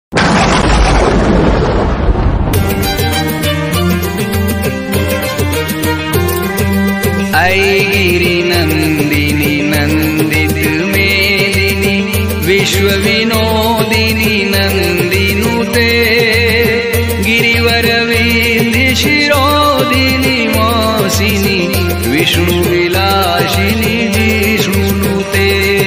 गिरि नंदिनी नंदित मेदिनी विश्व विनोदिनी नंदिनुते गिरिवर विंध्य शिरोदिनी मोसिनी विष्णु विलासिनी जिष्णुनुते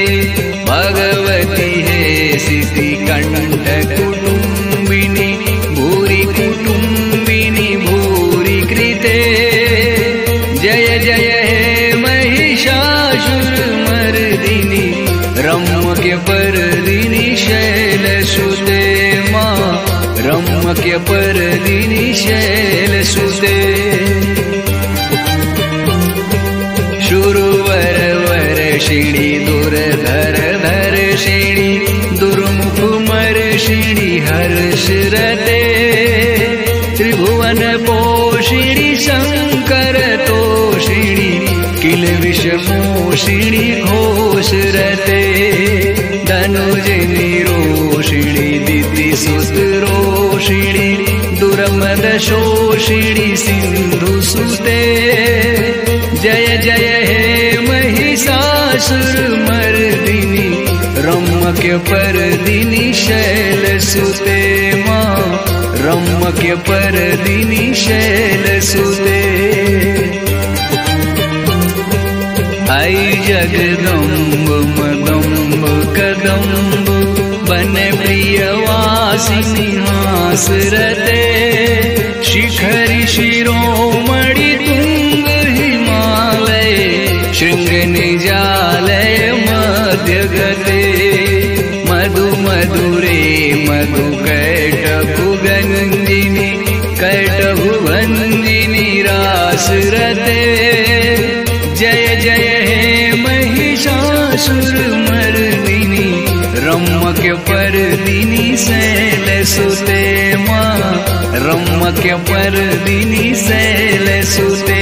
भगवती हे सिद्धि कंठ कुटुंबिनी भूरि कुटुंबिनी भूरि कृते जय जय हे महिषासुरमर्दिनी रम्यपर्दिनी शैलसुते मां रम्यपर्दिनी शैलसुते शूरवर वर्षिणी दुर्धर धर्षिणी दुर्मुख मर्षिणी हर्षरते त्रिभुवन पोषिणी शंकर तोषिणी किल विषमोषिणी घोषरते धनुजनि रोषिणी दितिसुत रोषिणी दुर्मद शोषिणी सिंधुसुते जय जय हे महिषासुरमर्दिनी रम्यपर्दिनी शैलसुते मां रम्यपर्दिनी शैलसुते ऐ जगदम्ब मदम्ब कदम्ब वन प्रियवासिनी हासरते शिखरि शिरोमणि तुंग हिमालय शृंग निजालय मध्यगते मधु मधुरे मधु कैटभु गंजिनी कैटभु भंजिनी रासरते जय जय हे महिषासुरमर्दिनी रम्यपर्दिनी शैलसुते मां रम्यपर्दिनी शैलसुते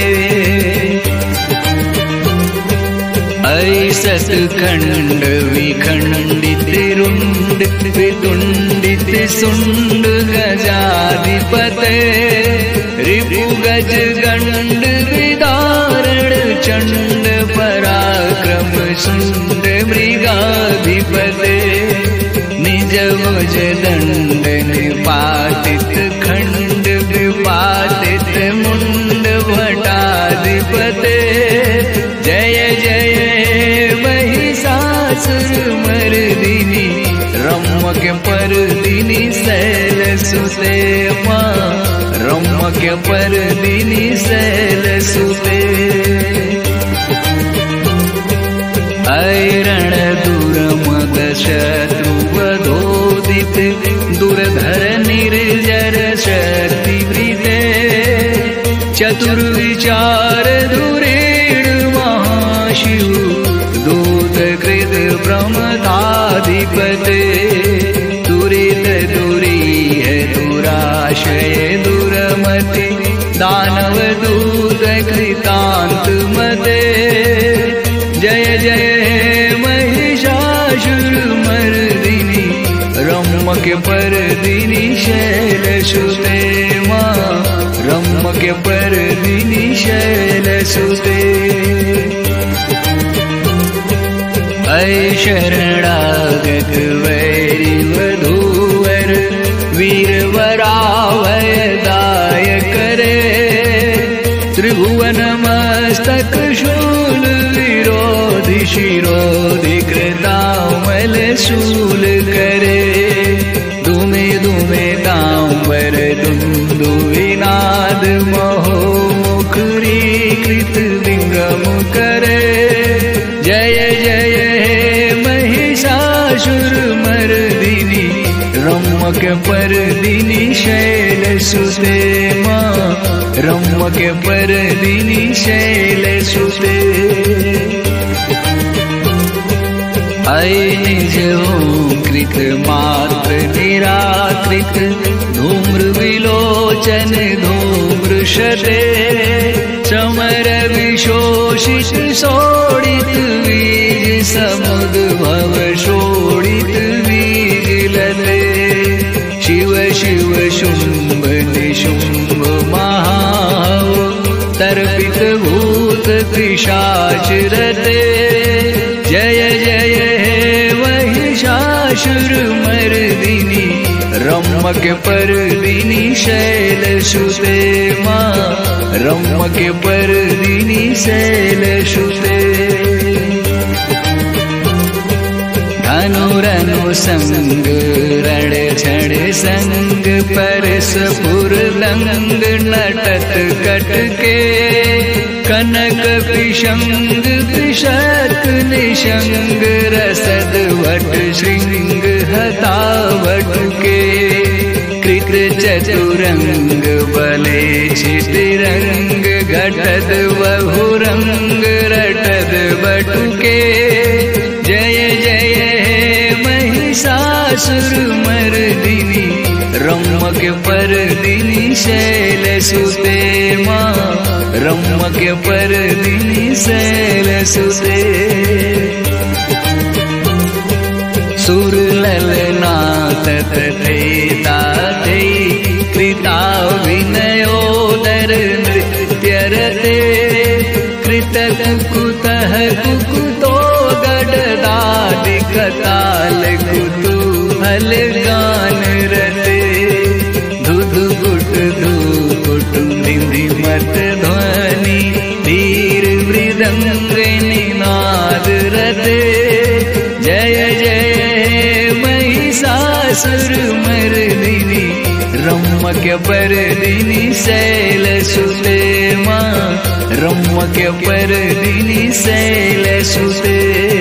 सतखंड विखंडित रुंड वितुंडित सुंड गजाधिपते रिपु गज गंड विदारण चंड पराक्रम सुंड मृगाधिपते निज भुज दंड निपातित खंड विपातित मुंड भटाधिपते जय जय महिषासुरमर्दिनी रम्यपर्दिनी शैलसुते मां रम्यपर्दिनी शैलसुते ऐरण दुर्मद शत्रुवधोदित दुर्धर निर्जर शक्तिवृते चतुर्विचार धुरेण महाशिव दूतकृत ब्रह्मदाधिपते दुरित दुरीह दुराशय दुरमति दानव दूत कृतांत मते जय जय हे महिषासुरमर्दिनी रम्यपर्दिनी शैलसुते मां रम्यपर्दिनी शैलसुते ऐ शरणागत वैरि वधूवर वीरवराभय दायक रे त्रिभुवन मस्तक शूल विरोधि शिरोधि कृतामल शूल करे दुमे दुमे तांबर दुंदुविनाद महो मुखरी कृत विंगम करे जय जय हे महिषासुरमर्दिनी रम्यपर्दिनी शैलसुते मां रम्यपर्दिनी शैलसुते ऐ निज कृत मात्र निराकृत धूम्र विलोचन धूम्रशते समर विशोषित शोणित बीज समुद्भव शोणित बीज लते शिव शुंभ निशुंभ महाव तर्पित भूत पिशाच रते जय जय हे महिषासुर मर्दिनी रम्यक परदिनी शैलसुते मां रम्यक परदिनी शैलसुते धनुरनु संग रण छण संग परस्फुर लंग नटत कटके कनक पिशंग पिशक निशंग रसद वट श्रृंग हता वटके कृत चतुरंग बले छितिरंग घटद बहुरंग रटद बटुके जय जय हे महिषासुर मर्दिनी रम्यक परदिनी शैलसुते मां रम्यक परदिनी शैलसुते सुरललना ततते ताते कृता विनयोदर नृत्यरते कृतक कुतः कुकुतो गडदादि कताल कुतूहल गान रते धुधु गुट निधि मत ध्वनि धीर मृदंग निनाद रते जय जय महिषासुर मर्दिनी रम्यक परदिनी शैलसुते मां रम्यक परदिनी शैलसुते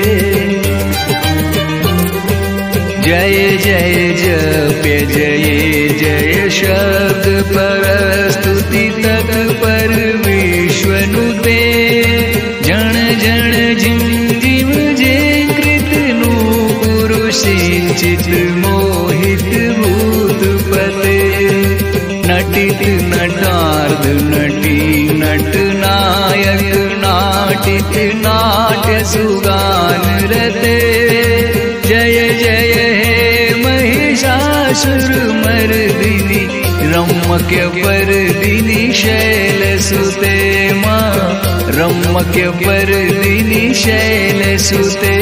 जय जय जप्य जय जय शब्द परस्तुति तत् पर विश्वनुते जन जन जिम जिम जे कृत नु पुरुषिंचित मोहित भूत पते नटित नटार्ध नटी नट नायक नाटित नाट्य सुगान रते जय जय हे महिषासुर मर्दिनी रम्यक परदिनी शैलसुते मां रम्यक परदिनी शैलसुते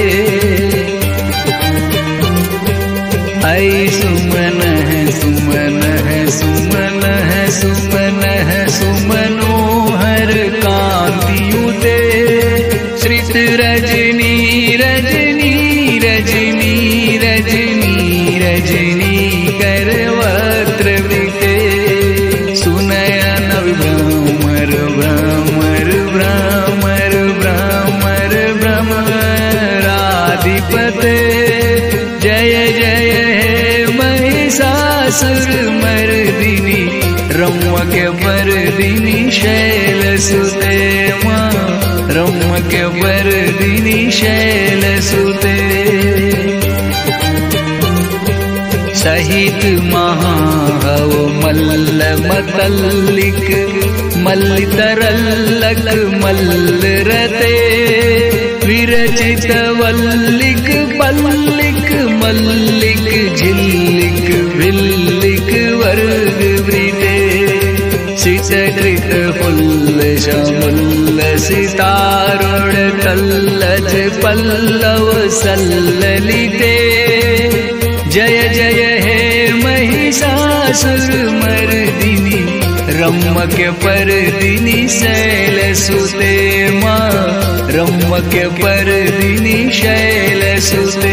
ऐ सुमन सुमन सुमन सुमन सुमनोहर कांतियुते श्रित रजनी रजनी रजनी रजनी रजनी करवत्र वृते सुनयन भ्रमर भ्रमर भ्रमर भ्रमर भ्रमराधिपते जय जय हे महिषासुर मर्दिनी रम्यक परदिनी शैलसुते मां रम्यक परदिनी शैलसुते सहित महाहव मल्ल मतल्लिक मल्लितरल्लक मल्ल रते विरचित वल्लिक पल्लिक मल्लिक झिल्लिक भिल्लिक वर्ग वृते सितकृत फुल्ल शमुल्ल सितारुण तल्लज पल्लव सल्ललिते जय जय हे महिषासुर मर्दिनी रम्यक परदिनी शैलसुते मां रम्यक परदिनी शैलसुते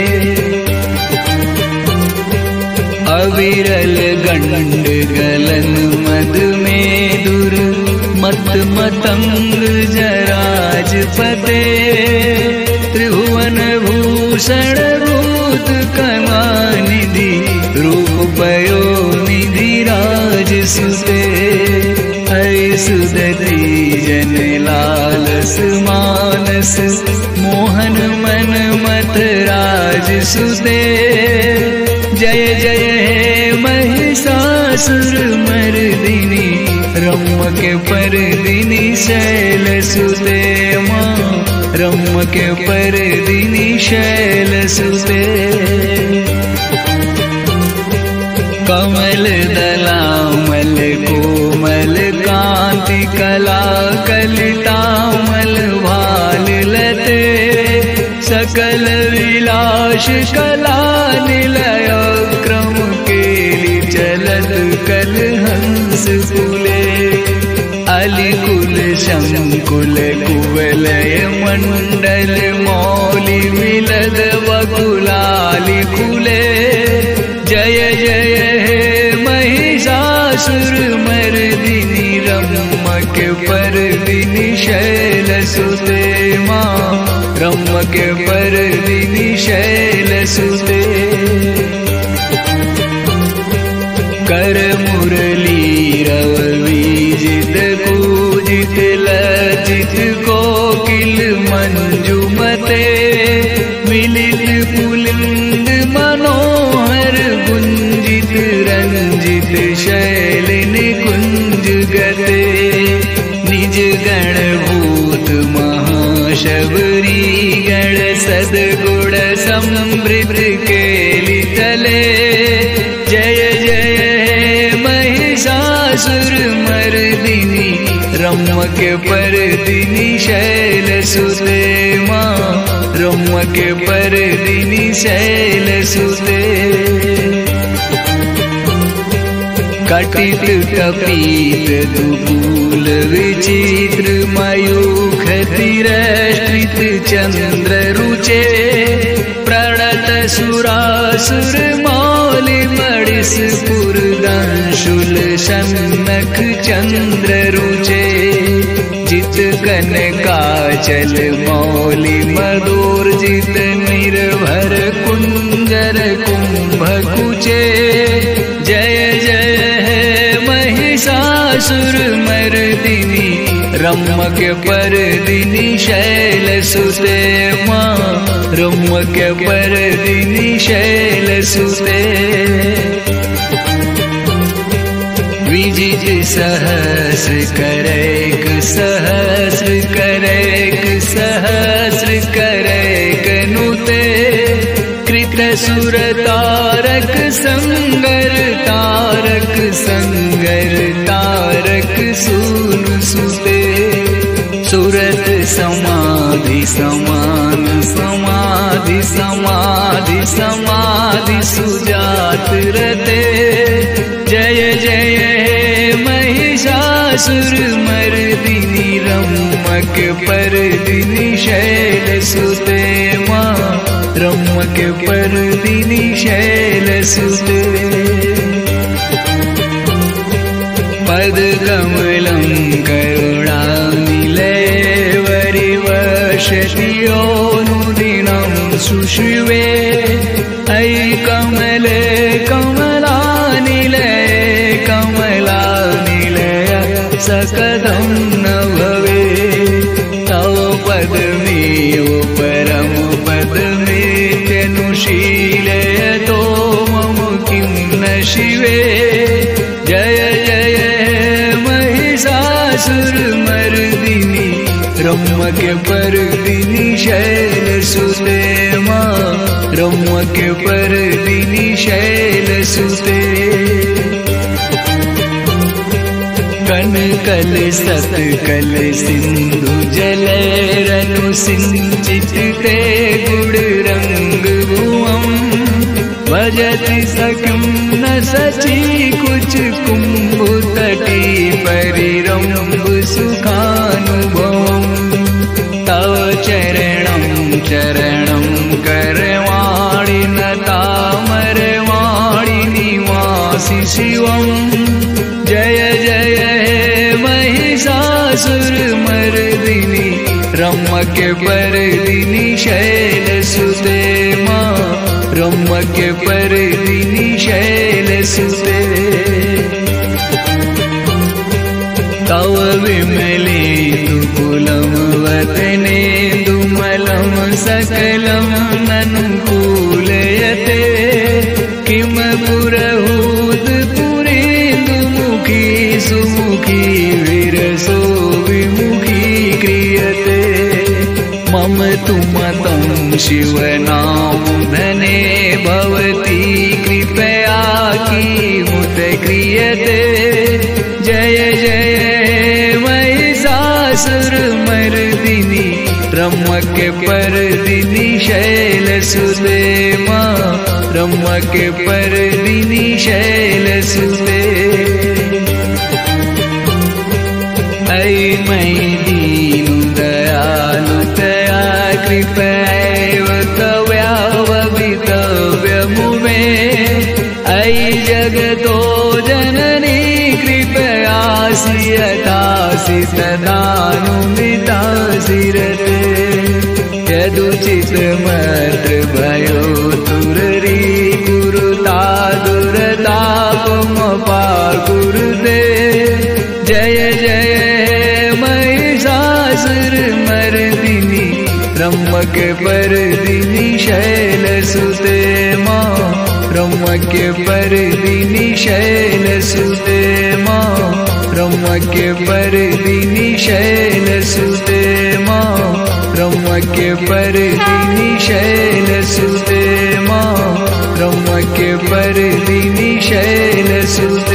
अविरल गंड गलन मद में दुर मत मतंग जराज पते त्रिभुवन भूषण भूत कमानिधि रूप पयो निधि राज सुते हरि सुदति जन लालस मानस मोहन मन मत राज सुते जय जय हे महिषासुर मर्दिनी रम्यक परदिनी शैलसुते मां रम्यक परदिनी शैलसुते कमल दलामल कोमल कांति कला कलितामल भाल लते सकल विलास कला निलय क्रम केली चलत कल हंस कुले अलिकुल शंकुल कुवलय मंडल मौलि विलद वकुलालि कुले जय जय हे महिषासुर मर्दिनी रम्यक परदिनी शैलसुते मां रम्यक परदिनी शैलसुते कर मुरली रव विजित पूजित लज्जित कोकिल मंजुमते मिलित पुलिंद मनोहर गुंजित रंजित शैल निकुंज गते निज गण भूत महाशबरी गण सद्गुण समृद्ध केली तले जय जय महिषासुर मर्दिनी रम्यक परदिनी शैलसुते मां रम्यक परदिनी शैलसुते कटित कपीत दुकूल विचित्र मयूख तिरस्कृत चंद्र रुचे प्रणत सुरासुर मौलि मणिस पुरदंशुल सन्नख चंद्र रुचे जित कनकाचल मौलि मधुर्जित निर्भर कुंजर कुंभ कुचे जय जय हे महिषासुर मर्दिनी रम्यक परदिनी शैलसुते मां रम्यक परदिनी शैलसुते विजित सहस्र करैक सहस्र करैक सहस्र करैक नुते कृत सुर तारक संगर तारक संगर तारक सूनु सुते सुरत समाधि समान समाधि समाधि समाधि सुजात रते जय जय हे महिषासुर मर्दिनी रम्यक परदिनी शैलसुते मां रम्यक परदिनी शैलसुते पद कमलं करुणानिलये वरिवशति योनुदिनं सुशिवे अयि कमले कमलानिलये कमलानिलय सकदं न भवे तव पदमेव परम पदमेत्यनुशीलयतो मम किं न शिवे जय जय महिषासुर मर्दिनी रम्यक परदिनी शैलसुते मां रम्यक परदिनी शैलसुते कन कल सत कल सिंधु जल रनु सिंचित ते गुड़ रंग भुवं भजति सख्यं न सची कुछ कुंभु तटी परिरंभ सुखानुभवम् तव चरणं चरणं करवाणि न तामरवाणि निवासि शिवम् जय जय हे महिषासुर मर्दिनी रम्यक परदिनी शैलसुते मां रम्यक परदिनी शैलसुते तव विमलेन्दुकुलं वदने दुमलं सकलं ननुकूलयते किम पुरहूत पुरेन्दुमुखी सुमुखी विरसो विमुखी क्रियते मम तु मतं शिवनाम धने भवती कृपया की क्रियते। जय जय महिषासुरमर्दिनी ब्रह्मक्यपर्दिनी शैलसुते मां ब्रह्मक्यपर्दिनी शैलसुते। ऐ मयि दीनु दयालु दया कृपैव तव्याववितव्यमुमे। ऐ जगतो जननी कृपयासि यथासि तदानुमितासि रते। यदुचितमत्र भयो तुररी कुरुता दुरतापमपाकुरुते। जय जय महिषासुरमर्दिनी ब्रह्मक्यपर्दिनी शैलसुते मां ब्रह्मक्यपर्दिनी शैलसुते मां ब्रह्मक्यपर्दिनी शैलसुते मां ब्रह्मक्यपर्दिनी शैलसुते मां ब्रह्मक्यपर्दिनी शैलसुते।